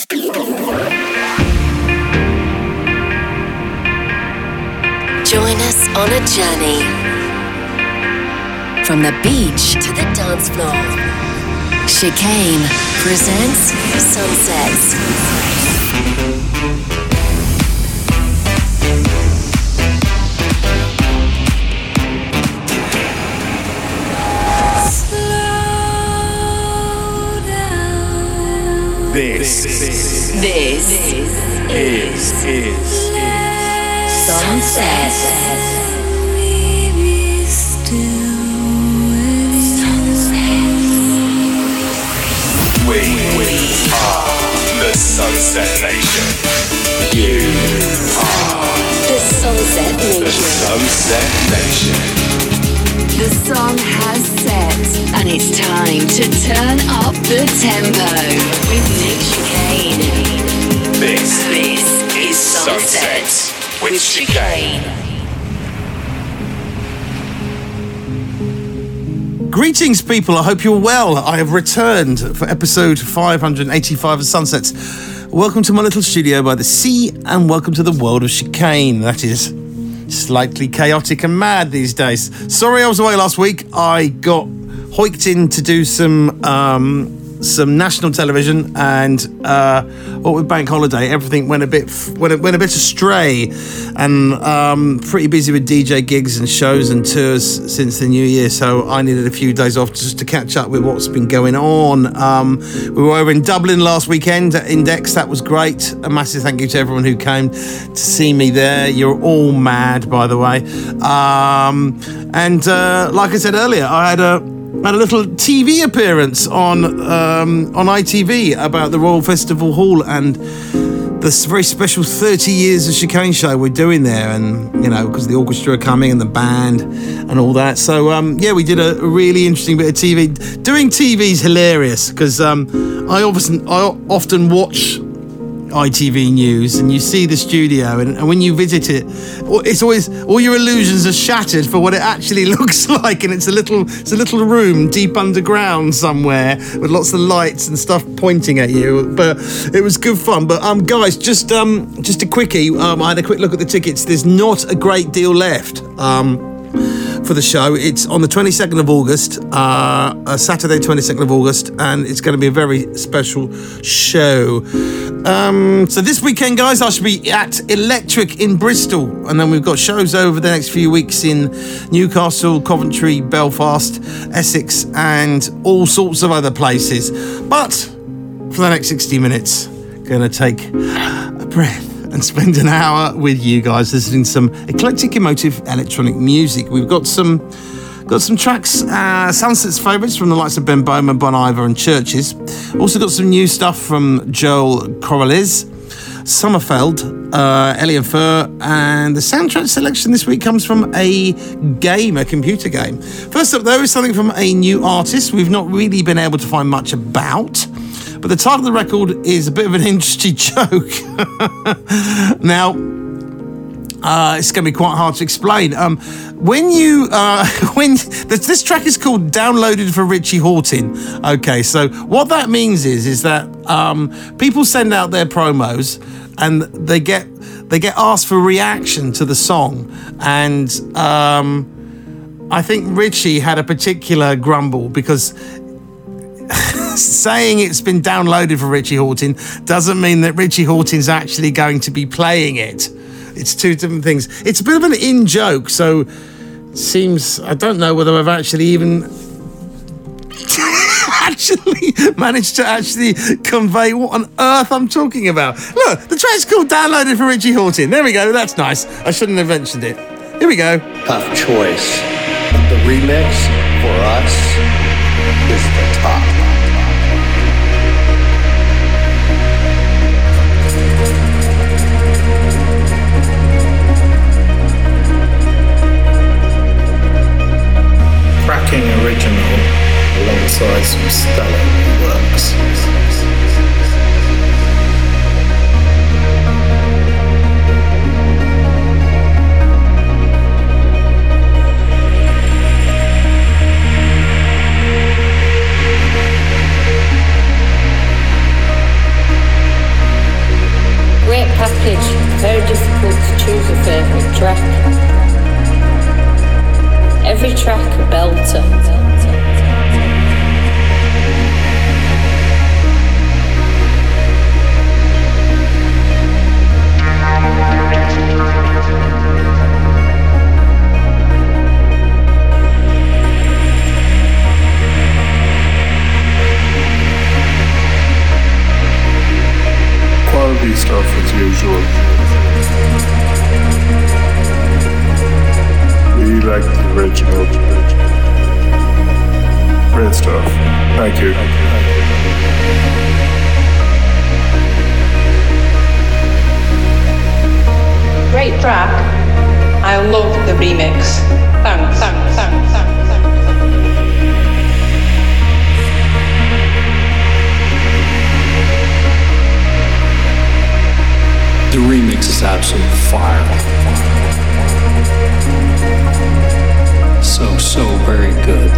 Join us on a journey from the beach to the dance floor. Chicane presents Sunsets. This is Sunset. We are the Sunset Nation. You are The Sunset the Nation. Sunset Nation. The song has set, and it's time to turn up the tempo with Nick Chicane. This is Sunset with Chicane. Greetings, people. I hope you're well. I have returned for episode 585 of Sunsets. Welcome to my little studio by the sea, and welcome to the world of Chicane. That is slightly chaotic and mad these days. Sorry I was away last week. I got hoiked in to do some national television, and what with bank holiday, everything went a bit astray, and pretty busy with DJ gigs and shows and tours since the new year, so I needed a few days off just to catch up with what's been going on. We were over in Dublin last weekend at Index. That was great. A massive thank you to everyone who came to see me there. You're all mad, by the way. And like I said earlier, I had a little TV appearance on ITV about the Royal Festival Hall and this very special 30 years of Chicane show we're doing there, and because the orchestra are coming and the band and all that. So we did a really interesting bit of TV. Doing TV is hilarious because I often watch ITV News, and you see the studio, and when you visit it, it's always all your illusions are shattered for what it actually looks like, and it's a little room deep underground somewhere with lots of lights and stuff pointing at you. But it was good fun. But guys, just a quickie. I had a quick look at the tickets. There's not a great deal left for the show. It's on the 22nd of August, Saturday 22nd of August, and it's going to be a very special show. So this weekend, guys, I should be at Electric in Bristol, and then we've got shows over the next few weeks in Newcastle, Coventry, Belfast, Essex, and all sorts of other places. But for the next 60 minutes, going to take a breath and spend an hour with you guys listening to some eclectic, emotive electronic music. We've got some tracks, Sunset's favourites from the likes of Ben Bowman, Bon Iver and Churches. Also got some new stuff from Joel Corrales, Sommerfeld, Ellie and Fur, and the soundtrack selection this week comes from a computer game. First up, though, is something from a new artist we've not really been able to find much about, but the title of the record is a bit of an interesting joke. Now, it's going to be quite hard to explain. This track is called Downloaded for Richie Hawtin. Okay, so what that means is that people send out their promos and they get asked for reaction to the song, and I think Richie had a particular grumble because saying it's been downloaded for Richie Hawtin doesn't mean that Richie Hawtin's actually going to be playing it. It's two different things. It's a bit of an in-joke, so it seems, I don't know whether I've actually even managed to convey what on earth I'm talking about. Look, the track's called Downloaded for Richie Hawtin. There we go, that's nice. I shouldn't have mentioned it. Here we go. Tough choice. The remix for us is the top. Cracking original alongside some stellar works. every track a belter. Quality stuff as usual. We like the original. Great stuff. Thank you. Great track. I love the remix. Thanks. The remix is absolute fire. So very good.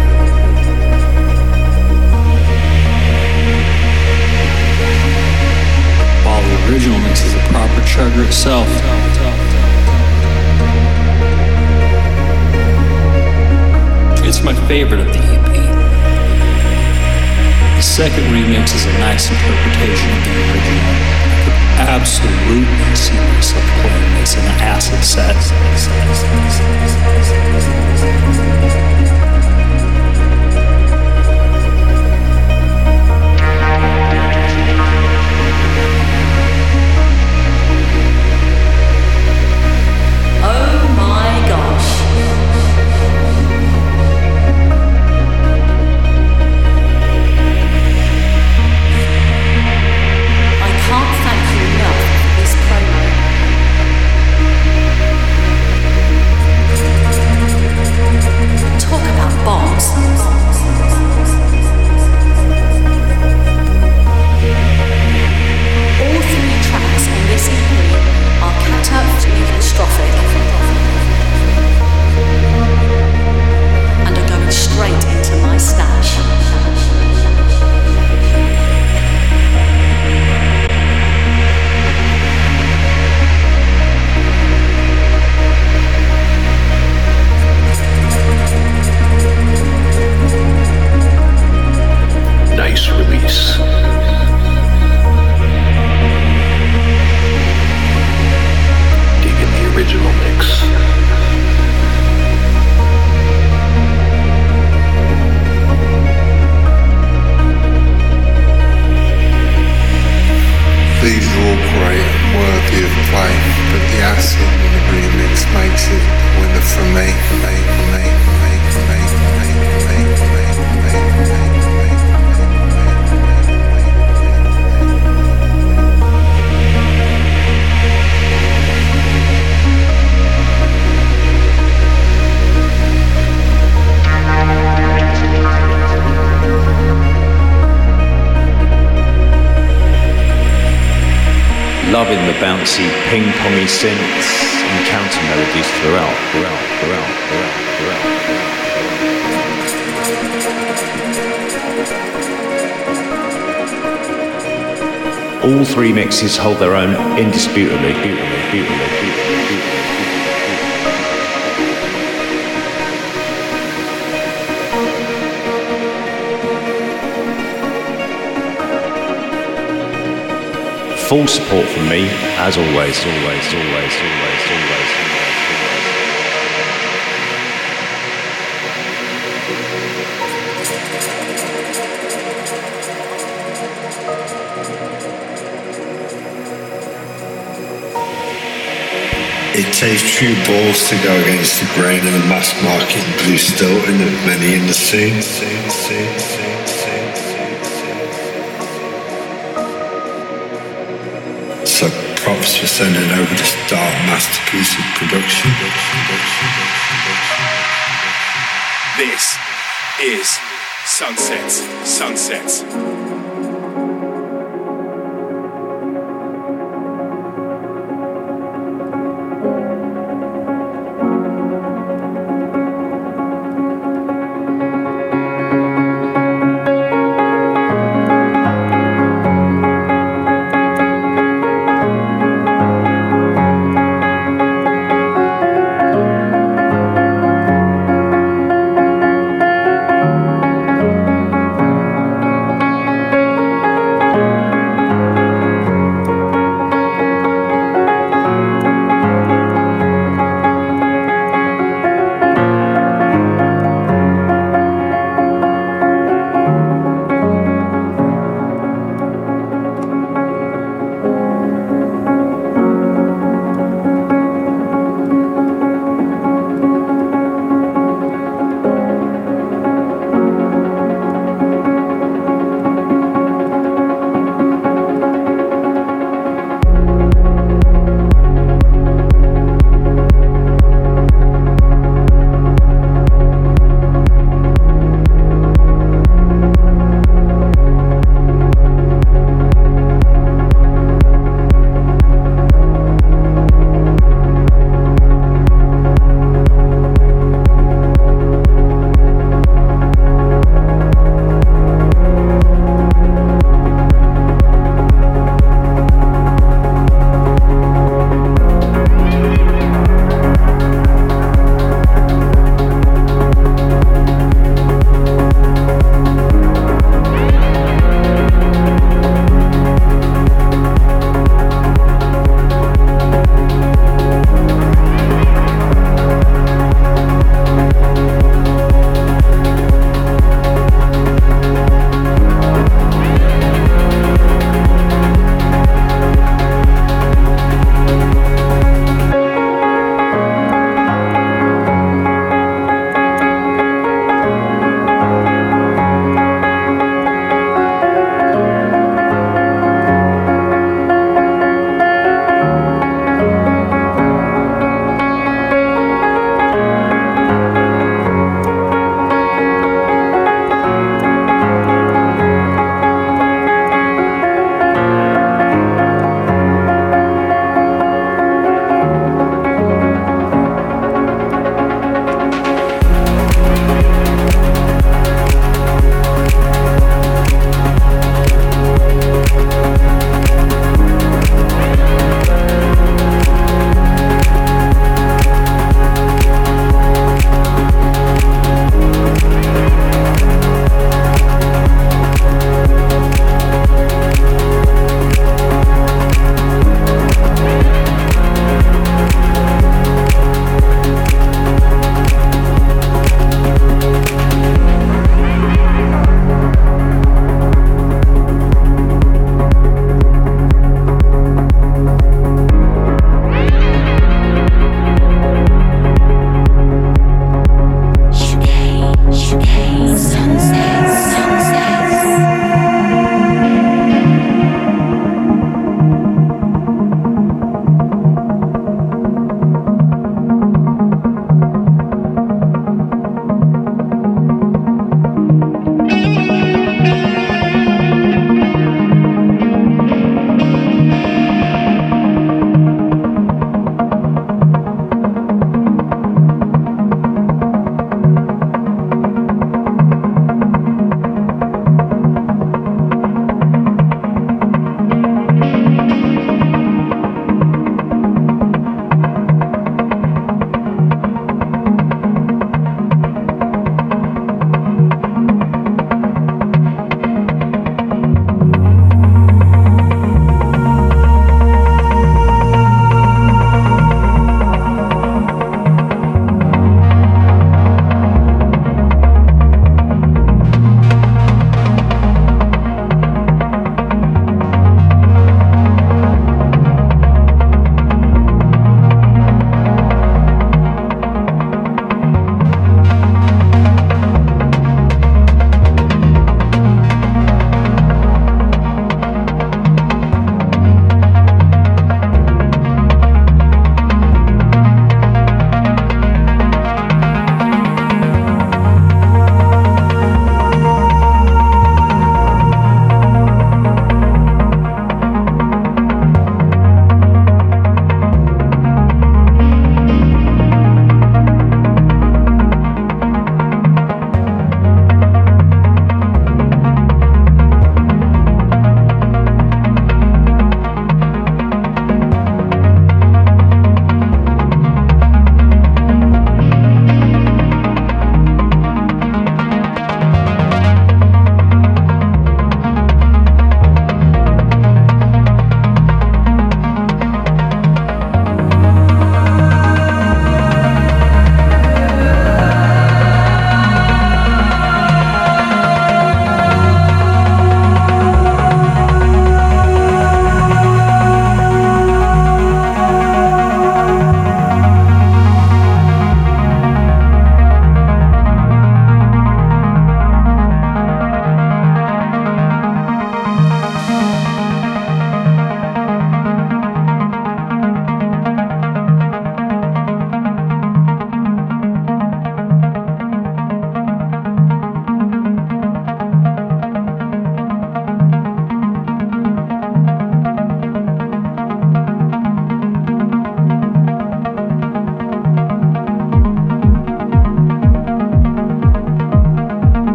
While the original mix is a proper chugger itself. It's my favorite of the EP. The second remix is a nice interpretation of the original. Absolutely see myself playing this in an acid set. Oh my gosh. I can't thank you enough for this promo. Talk about bombs. All three tracks on this EP are catastrophic and are going straight into my stash. Nice release. Digging the original mix. These are all great and worthy of play, but the acid in the remix makes it a winner for me. Loving the bouncy ping-pongy synths and counter melodies throughout. All three mixes hold their own indisputably. Full support from me, as always. It takes true balls to go against the grain of the mass market blue stilton of many in the scene. So props for sending over this dark masterpiece of production. This is Sunsets.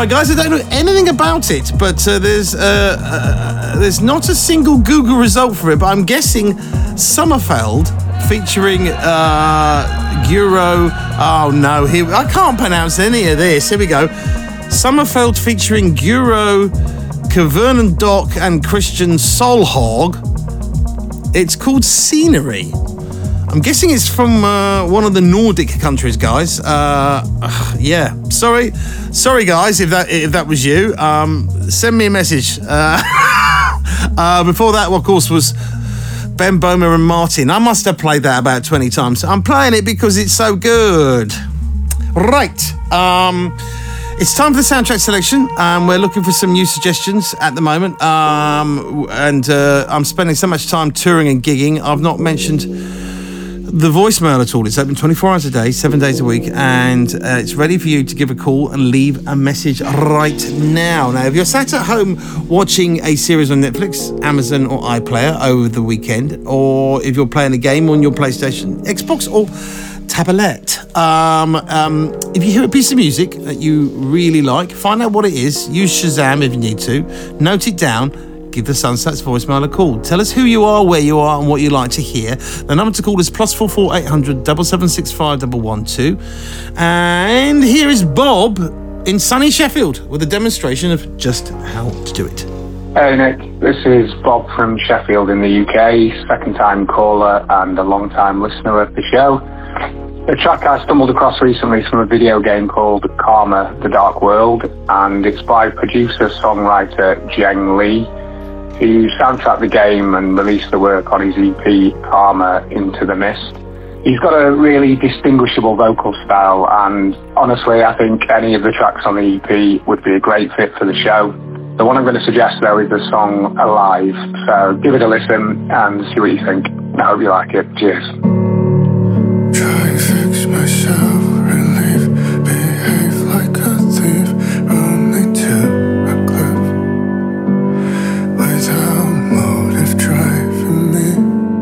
guys, I don't know anything about it, but there's not a single Google result for it, but I'm guessing Sommerfeld featuring Guro. Oh no, I can't pronounce any of this. Here we go. Sommerfeld featuring Guro, Cavernan Dock, and Christian Solhog. It's called Scenery. I'm guessing it's from one of the Nordic countries, guys. Yeah, sorry, guys, if that was you. Send me a message. Before that, of course, was Ben Böhmer and Martin. I must have played that about 20 times. I'm playing it because it's so good. Right. It's time for the soundtrack selection. We're looking for some new suggestions at the moment. And I'm spending so much time touring and gigging. I've not mentioned the voicemail at all. It's open 24 hours a day, 7 days a week, and it's ready for you to give a call and leave a message right now. Now, if you're sat at home watching a series on Netflix, Amazon or iPlayer over the weekend, or if you're playing a game on your PlayStation, Xbox or tablet, if you hear a piece of music that you really like, find out what it is, use Shazam if you need to, note it down, give the Sunsets voicemail a call. Tell us who you are, where you are, and what you like to hear. The number to call is +44 800 765 112. And here is Bob in sunny Sheffield with a demonstration of just how to do it. Hey Nick, this is Bob from Sheffield in the UK, second-time caller and a long-time listener of the show. A track I stumbled across recently is from a video game called Karma: The Dark World, and it's by producer-songwriter Jeng Lee, who soundtracked the game and released the work on his EP Karma: Into the Mist. He's got a really distinguishable vocal style, and honestly I think any of the tracks on the EP would be a great fit for the show. The one I'm going to suggest though is the song Alive, so give it a listen and see what you think. I hope you like it. Cheers. Try and fix myself, relief, behave like a thief, running to a cliff, without motive driving me,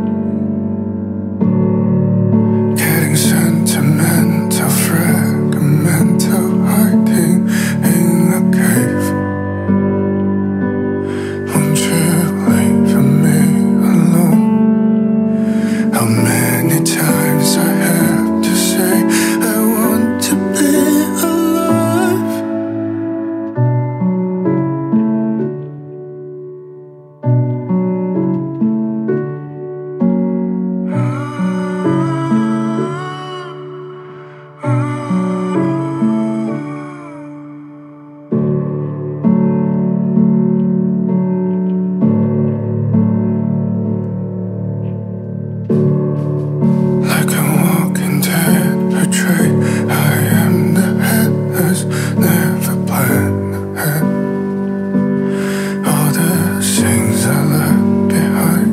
getting sentimental, fragmental, hiding in a cave. Won't you leave me alone? How many times I have to say I want to be alive. Like a walking dead portray, I am the headless, never planned ahead. All the things I left behind,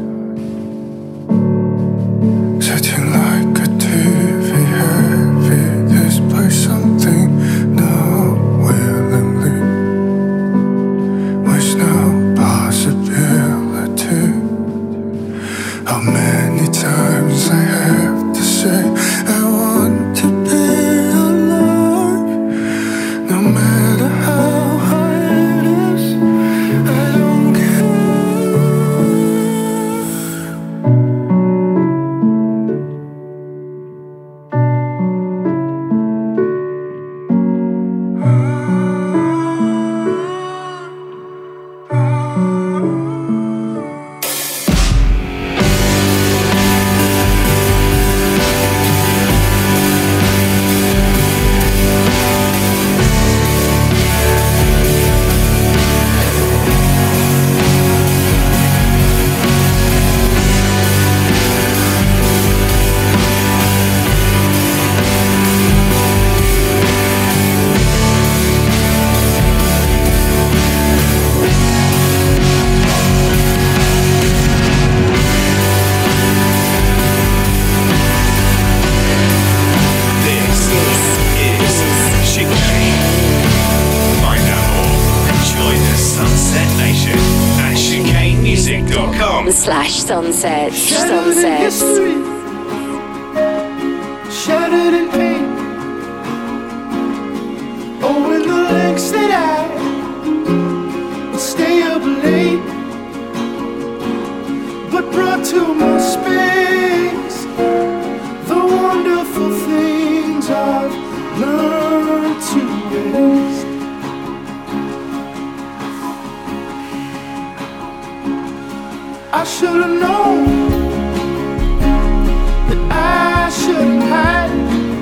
sitting like a TV heavy, display something not willingly, with no possibility. How many times I have to say I want to be alive, no matter how high it is, I don't Sunsets. Shattered in pain. Oh, when the lengths that that I would stay up late, but brought to my space the wonderful things I've learned to waste. I should have known that I shouldn't hide,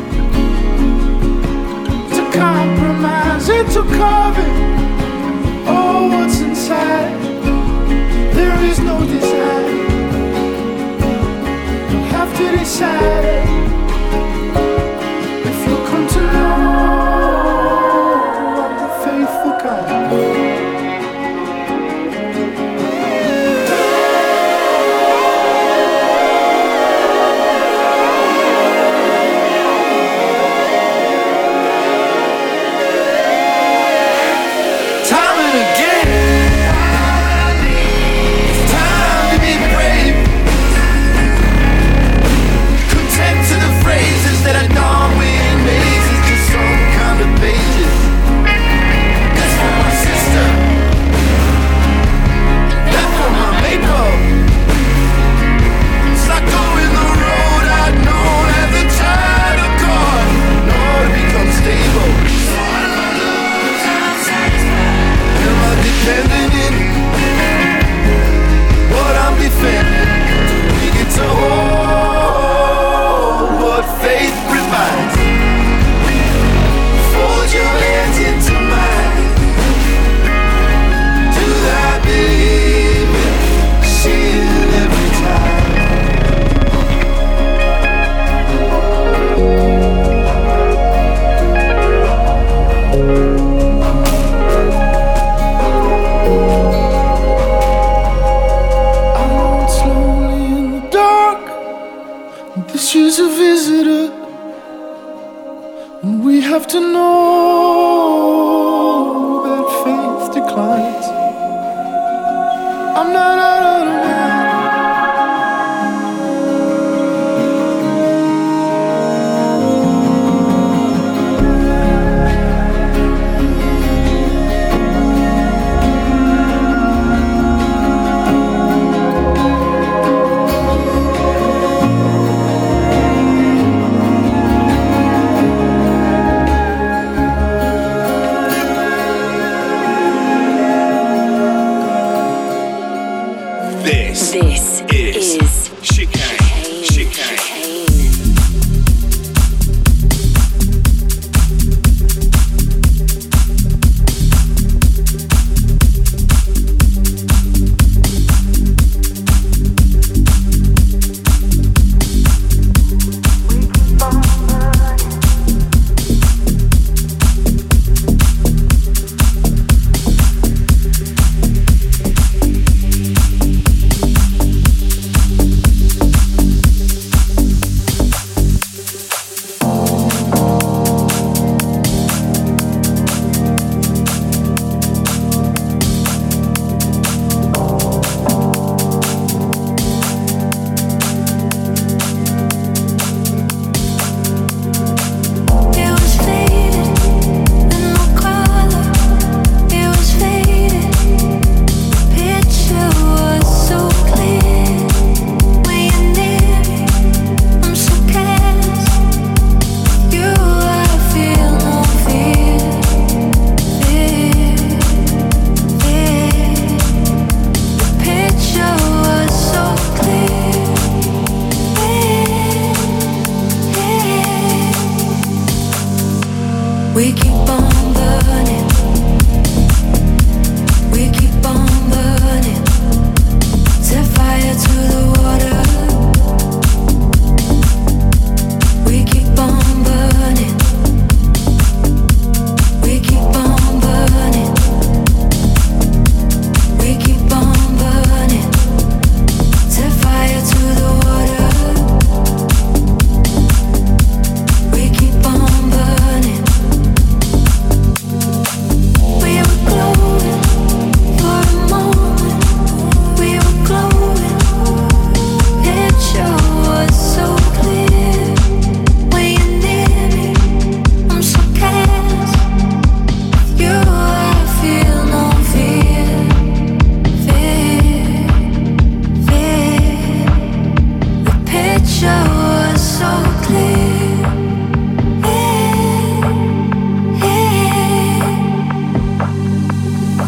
to compromise into carving all what's inside. There is no desire. You have to decide if you come to know I'm the faithful kind.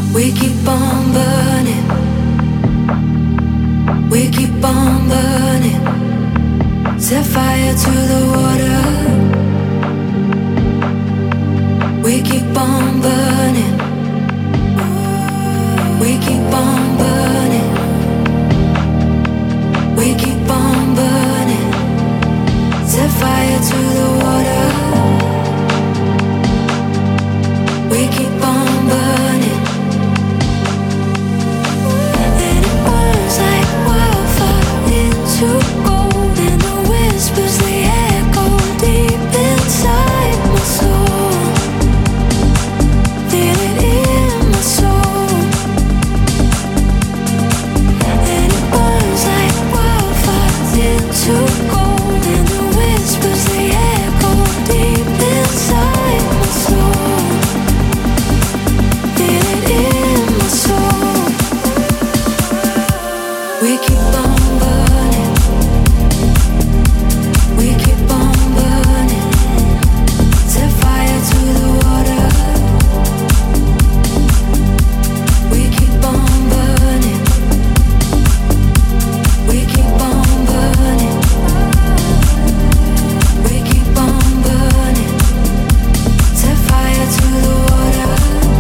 We keep on burning. We keep on burning. Set fire to the water. We keep on burning. We keep on burning. We keep on burning. Set fire to the water. We keep on burning. And it burns like wildfire into gold. And the whispers, they echo deep inside my soul. Feel it in my soul. And it burns like wildfire into gold. And the whispers, they echo deep inside my soul. Feel it in my soul. We keep on burning. We keep on burning. Set fire to the water. We keep on burning. We keep on burning. We keep on burning. Set fire to the water.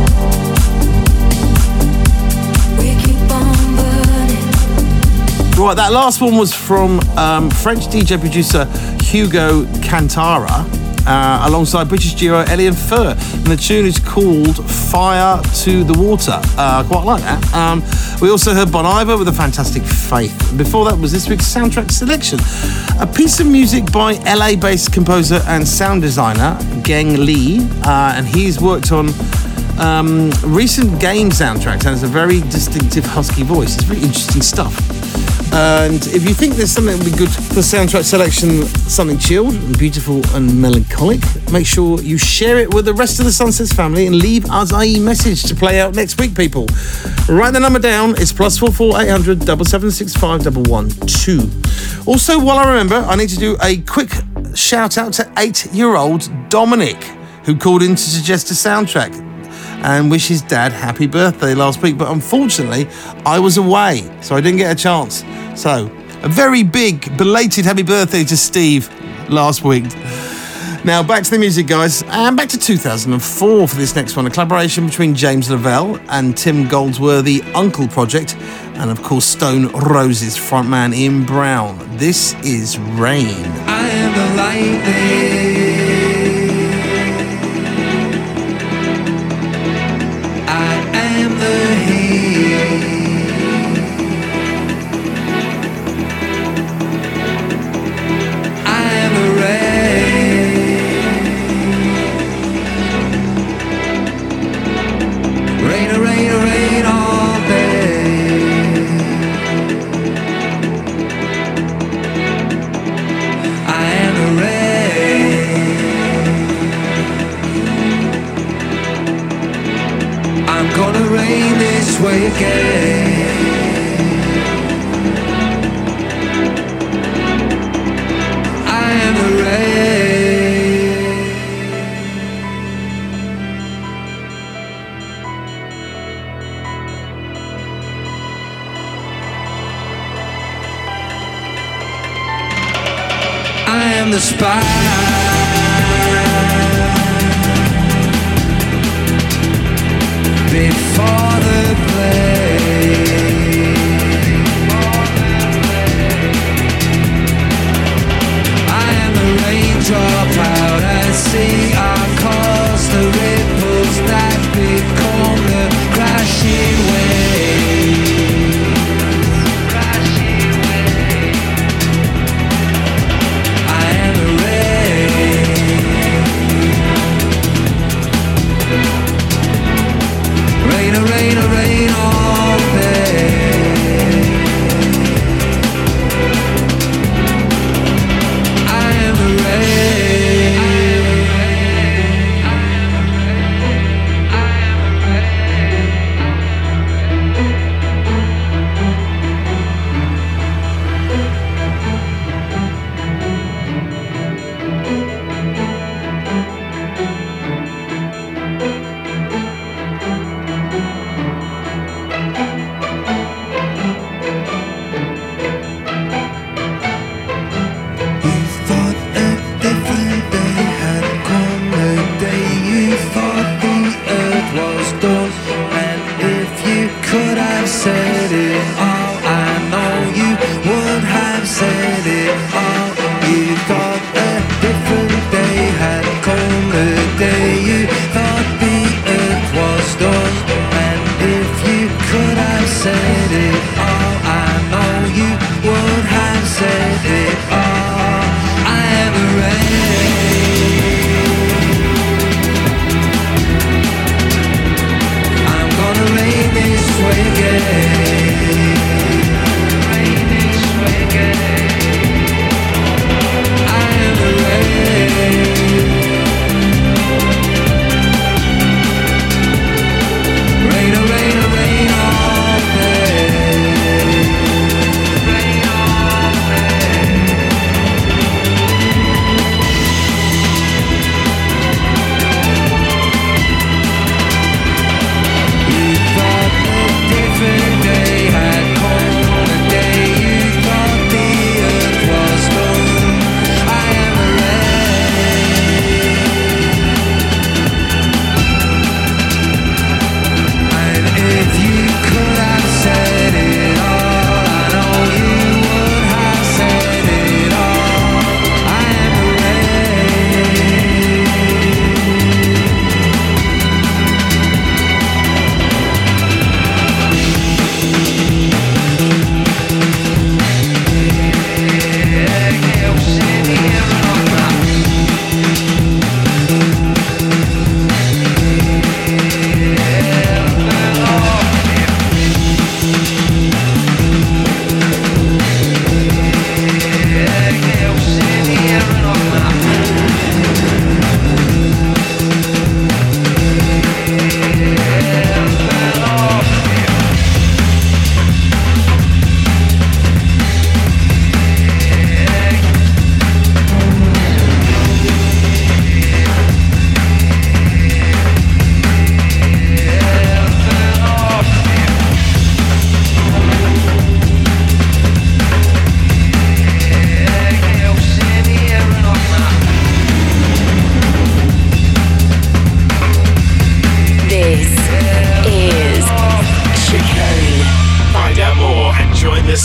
We keep on burning. Right, that last one was from French DJ producer Hugo Cantara alongside British duo Ellie and Fur, and the tune is called Fire to the Water. Quite like that. We also heard Bon Iver with a fantastic Faith. Before that was this week's soundtrack selection, a piece of music by LA-based composer and sound designer Geng Lee, and he's worked on recent game soundtracks and has a very distinctive husky voice. It's very interesting stuff. And if you think there's something that would be good for soundtrack selection, something chilled and beautiful and melancholic, make sure you share it with the rest of the Sunsets family and leave us a message to play out next week, people. Write the number down. It's +44 800 776 112. Also, while I remember, I need to do a quick shout out to 8-year-old Dominic, who called in to suggest a soundtrack and wish his dad happy birthday last week, but unfortunately I was away, so I didn't get a chance. So a very big belated happy birthday to Steve last week. Now back to the music, guys, and back to 2004 for this next one, a collaboration between James Lavelle and Tim Goldsworthy Uncle Project, and of course Stone Roses frontman Ian Brown. This is Rain. I am the lightning, way again. I am the rain. I am the spy. Before the play, I am the raindrop out at sea. I cause the ripples that become the crashing waves. I am the rain, rain all day. I am the rain.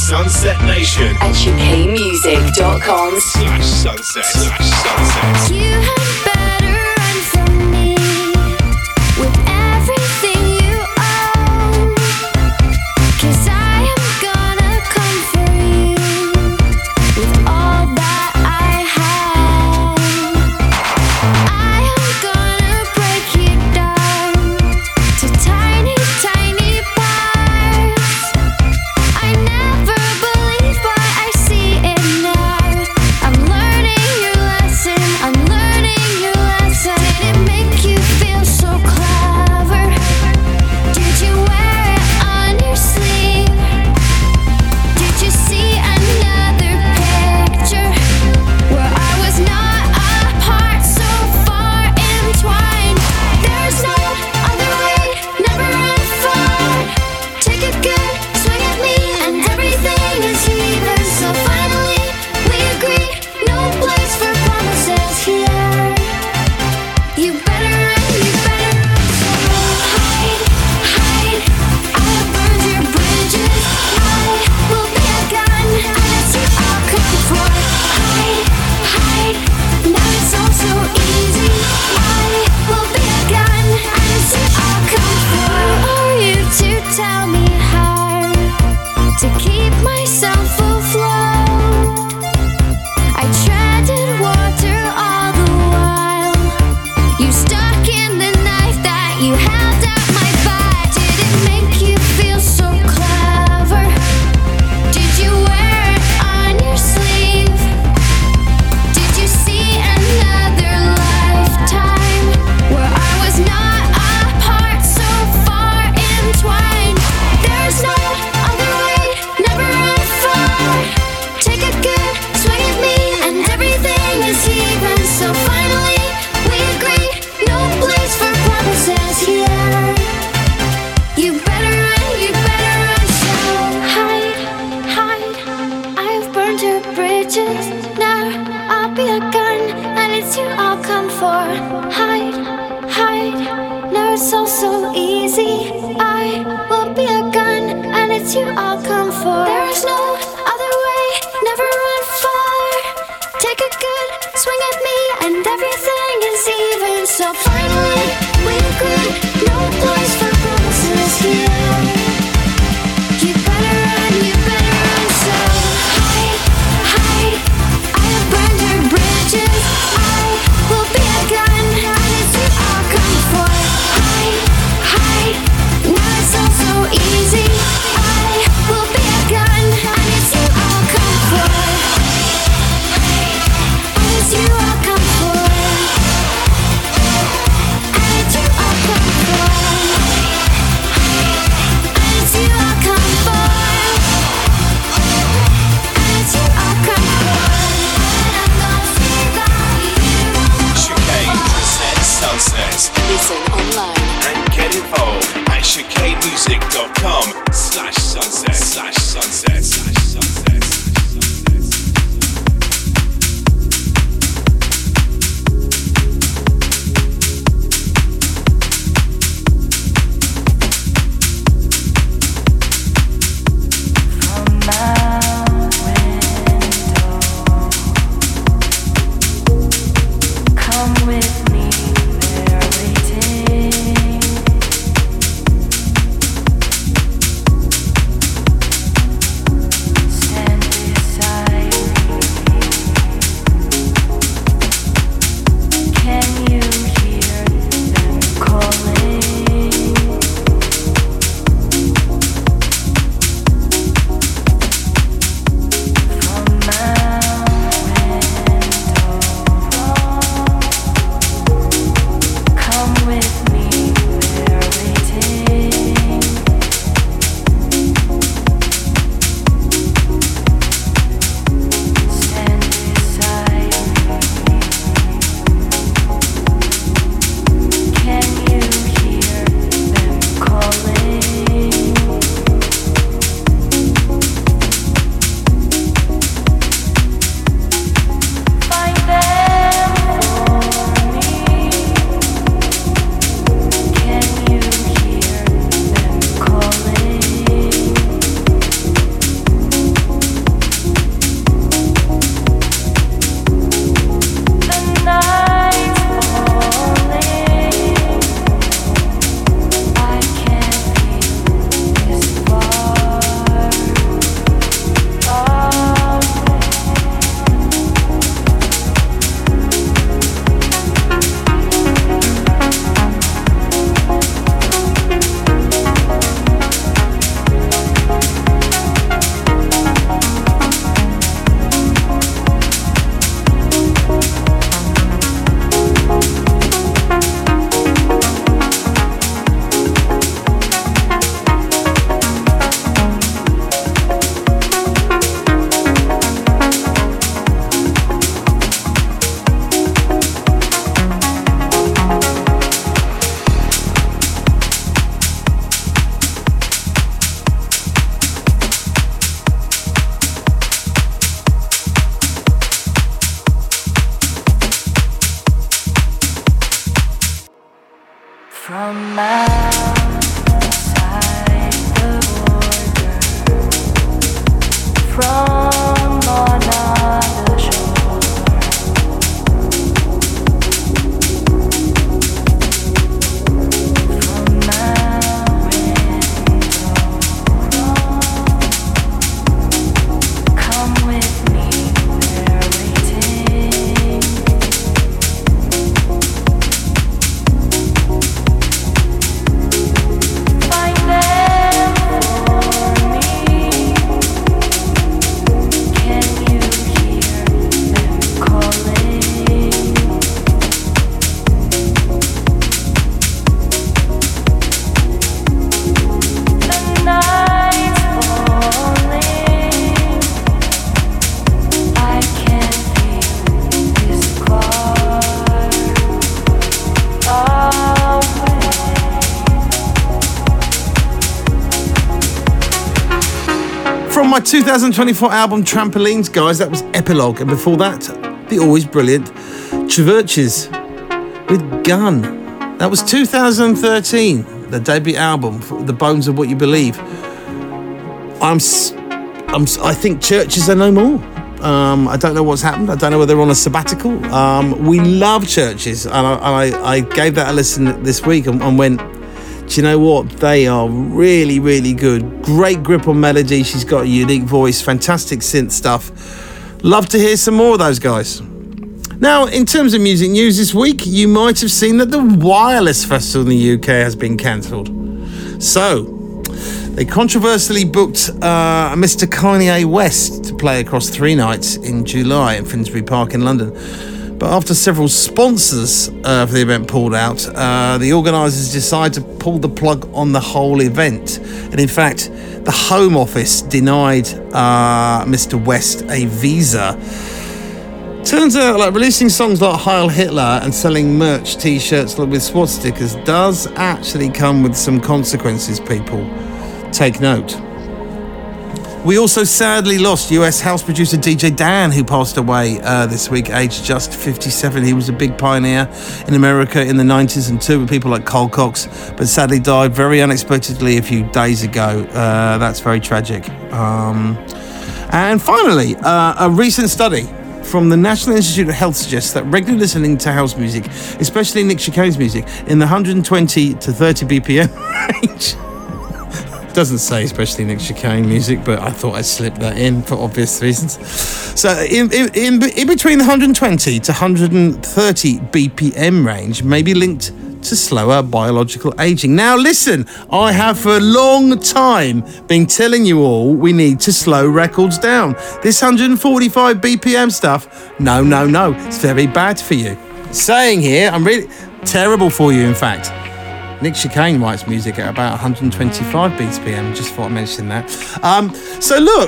Sunset Nation at chicane.com/sunset. You had better run from me with everything you own, 'cause I am gonna come for you with all that I have. I am gonna break you down to tiny, tiny parts. I never believed, but I see it now. I'm learning your lesson, I'm learning your lesson. Did it make you feel so clever? Did you wear it on your sleeve? Did you see another picture where I was not apart, so far entwined? There's no other way, never run far. Take a good swing at me and everything is even. So finally we agree, no place for promises here. You better run, you better run. So hide, hide, I have burned your bridges. I will be a gun, and it's you I'll come for. Hide, hide, now it's all so easy. I will be a gun, and it's you I'll come for. Who are you to tell me how to keep myself afloat? I treaded water all the while. You stuck in the knife that you held at my back. Did it make you feel so clever? Did you wear it on your sleeve? Did you see another lifetime where I was not apart, so far entwined? There's no other way, never run far. Take a good swing at me and everything is even. So finally we agree, no place for promises here. You better run, you better run. So hide, hide, I've burned your bridges. Now I'll be a gun, and it's you I'll come for. Hide, hide, now it's all so easy. I will be a gun, and it's you I'll come for. There's no other way, never run far. Take a good swing at me and everything is even. So finally we agree, no place for promises here. You better run, you better run. So hide, hide, I have burned your bridges. I will be a gun, and it's you I'll come for. Hide, hide, now it's all so easy. I will be a gun, and it's you I'll come for. And it's you I'll come for. And it's you I'll come for. And it's you I'll come for. And it's you I'll come for. And I'm gonna stay by you. Chicane presents Sunset. Listen online And get involved at chicanemusic.com/sunset/sunset/sunset. Come with me, they're waiting. From my 2024 album Trampolines, guys, that was Epilogue. And before that, the always brilliant Chvrches with Gun. That was 2013, the debut album, The Bones of What You Believe. I think churches are no more. I don't know what's happened. I don't know whether they're on a sabbatical. We love churches, and I gave that a listen this week and went, do you know what? They are really, really good. Great grip on melody. She's got a unique voice. Fantastic synth stuff. Love to hear some more of those guys. Now, in terms of music news this week, you might have seen that the Wireless Festival in the UK has been cancelled. So, they controversially booked Mr. Kanye West to play across 3 nights in July at Finsbury Park in London. But after several sponsors for the event pulled out, the organisers decided to pull the plug on the whole event. And in fact, the Home Office denied Mr. West a visa. Turns out, like, releasing songs like Heil Hitler and selling merch, t-shirts with swastika stickers does actually come with some consequences, people. Take note. We also sadly lost US house producer DJ Dan, who passed away this week, aged just 57. He was a big pioneer in America in the 90s and toured with people like Carl Cox, but sadly died very unexpectedly a few days ago. That's very tragic. And finally, a recent study from the National Institute of Health suggests that regularly listening to house music, especially Nick Chicane's music, in the 120 to 30 BPM range. Doesn't say especially Nick Chicane music, but I thought I'd slip that in for obvious reasons. So in between the 120 to 130 BPM range may be linked to slower biological aging. Now listen, I have for a long time been telling you all we need to slow records down. This 145 BPM stuff, no, it's very bad for you. Saying here, I'm really terrible for you, in fact. Nick Chicane writes music at about 125 BPM, just thought I'd mention that. So look,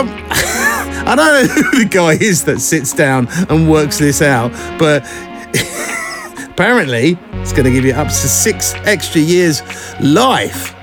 I don't know who the guy is that sits down and works this out, but apparently it's going to give you up to 6 extra years life.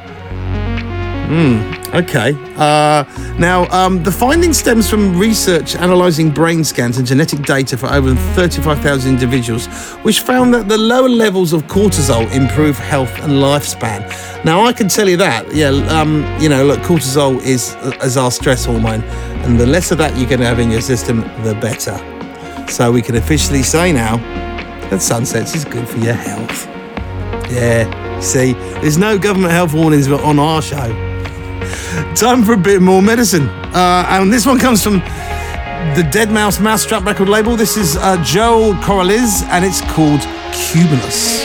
Okay. Now, the finding stems from research analysing brain scans and genetic data for over 35,000 individuals, which found that the lower levels of cortisol improve health and lifespan. Now, I can tell you that, look, cortisol is our stress hormone, and the less of that you can have in your system, the better. So we can officially say now that sunsets is good for your health. Yeah, see, there's no government health warnings on our show. Time for a bit more medicine. And this one comes from the Deadmau5 Mousetrap record label. This is Joel Corrales, and it's called Cumulus.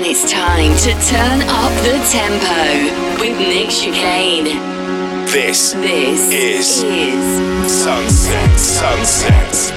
and it's time to turn up the tempo with Nick Chicane. This is Sunset.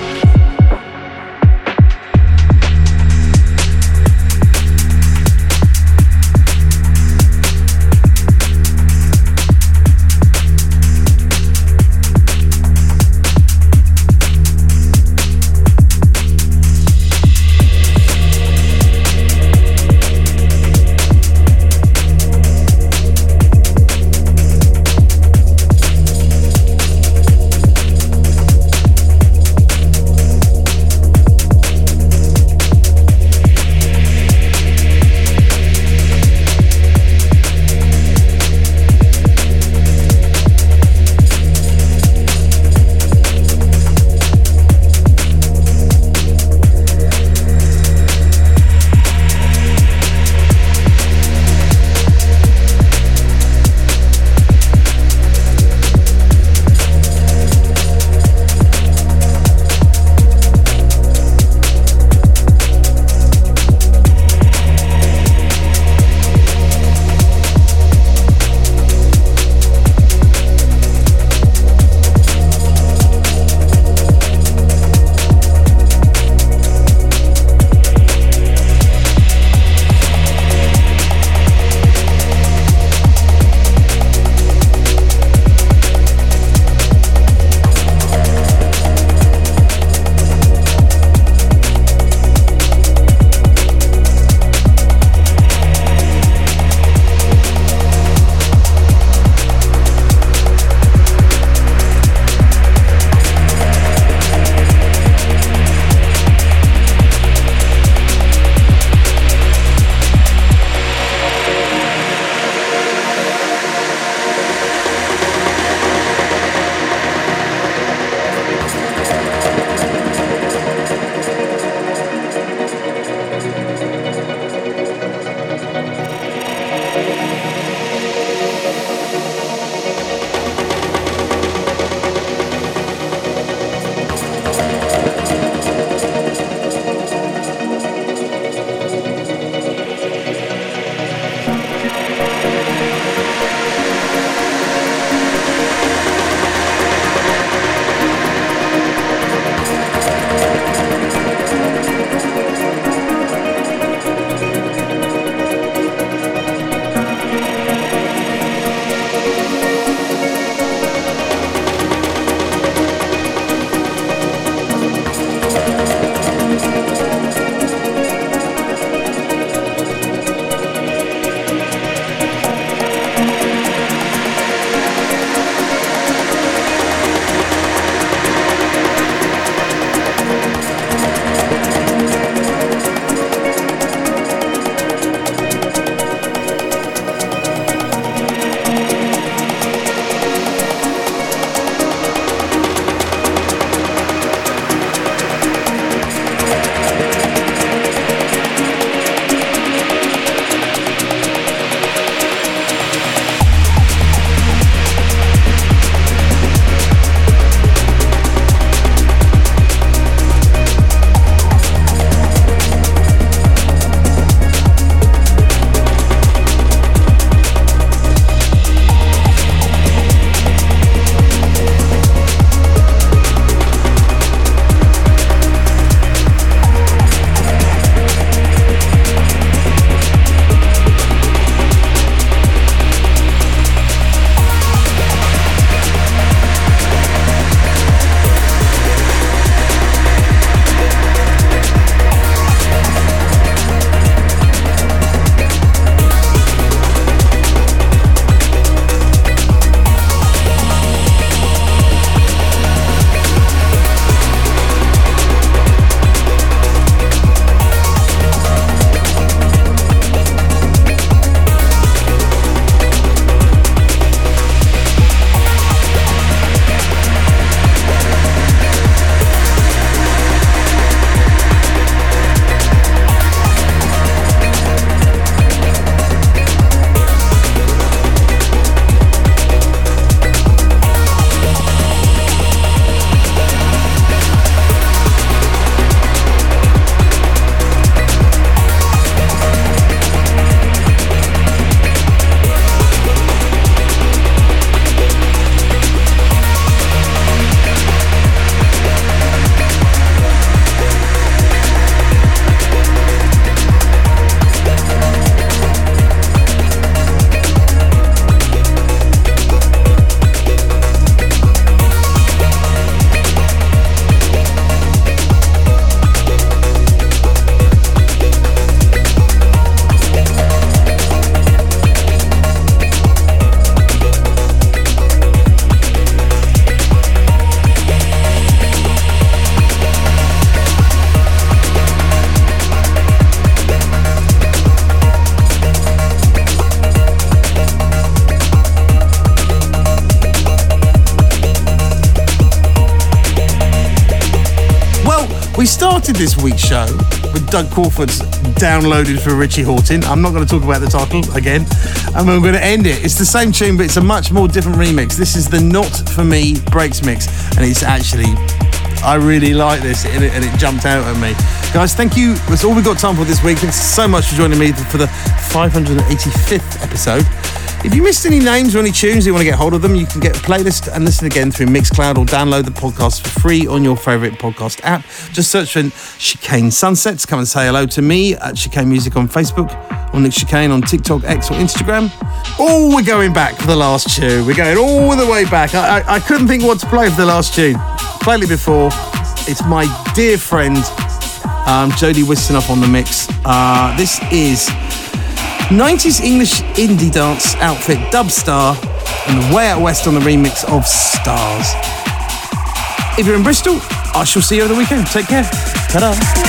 started this week's show with Doug Crawford's Downloaded for Richie Hawtin. I'm not going to talk about the title again, and we're going to end it. It's the same tune, but it's a much more different remix. This is the Not For Me Breaks mix, and it's actually, I really like this, and it jumped out at me. Guys, thank you. That's all we've got time for this week. Thanks so much for joining me for the 585th episode. If you missed any names or any tunes, you want to get hold of them, you can get a playlist and listen again through Mixcloud or download the podcast for free on your favourite podcast app. Just search for Chicane Sunsets. Come and say hello to me at Chicane Music on Facebook, or Nick Chicane on TikTok, X or Instagram. Oh, we're going back for the last tune. We're going all the way back. I couldn't think what to play for the last tune. Played it before. It's my dear friend Jodie Wisternoff on the mix. This is 90s English indie dance outfit Dubstar and the Way Out West on the remix of Stars. If you're in Bristol, I shall see you over the weekend. Take care. Ta-da.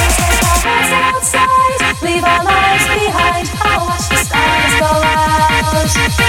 Leave our lives behind. I'll watch the stars go out.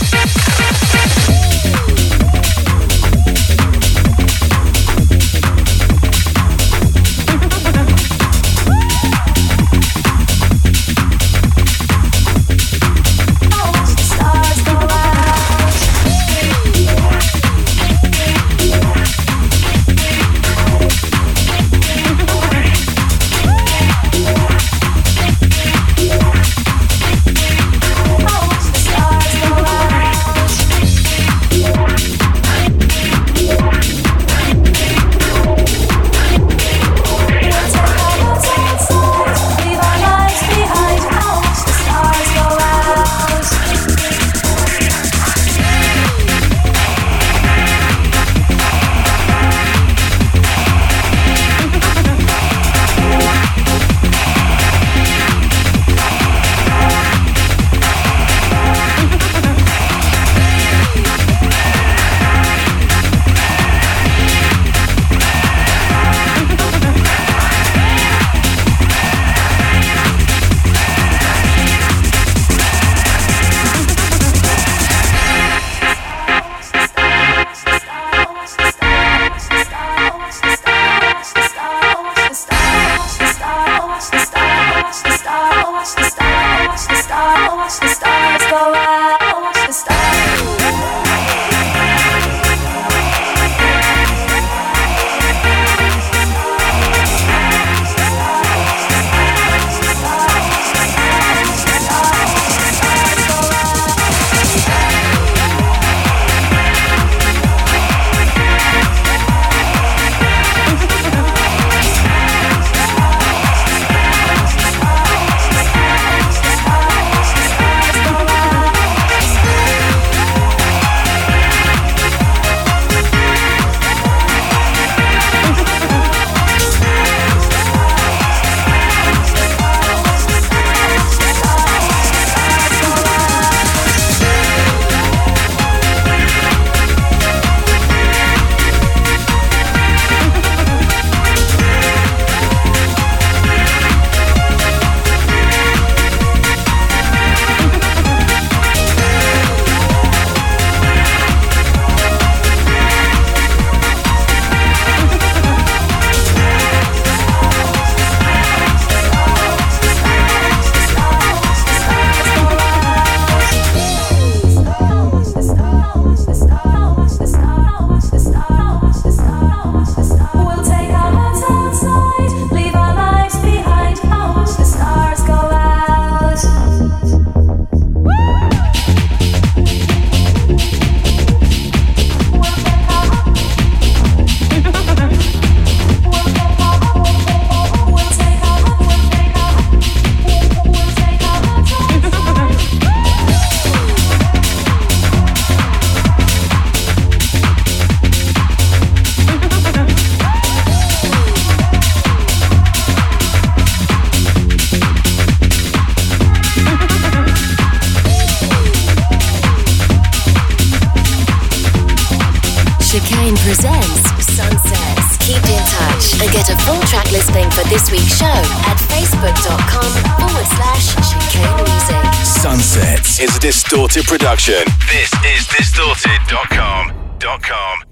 Chicane presents Sunsets. Keep in touch and get a full track listing for this week's show at facebook.com/Chicane Music. Sunsets is a Distorted production. This is distorted.com.